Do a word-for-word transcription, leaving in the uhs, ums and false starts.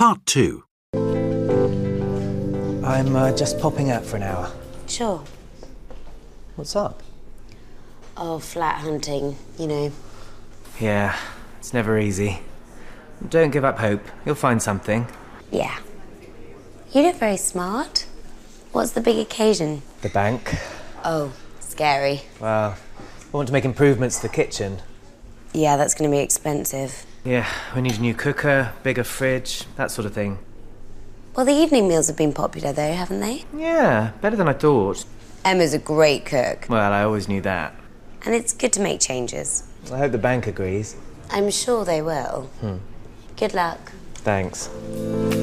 Part two. I'm uh, just popping out for an hour. Sure. What's up? Oh, flat hunting, you know. Yeah, it's never easy. Don't give up hope. You'll find something. Yeah. You look very smart. What's the big occasion? The bank. Oh, scary. Well, I want to make improvements to the kitchen. Yeah, that's going to be expensive. Yeah, we need a new cooker, bigger fridge, that sort of thing. Well, the evening meals have been popular, though, haven't they? Yeah, better than I thought. Emma's a great cook. Well, I always knew that. And it's good to make changes. I hope the bank agrees. I'm sure they will. Hmm. Good luck. Thanks.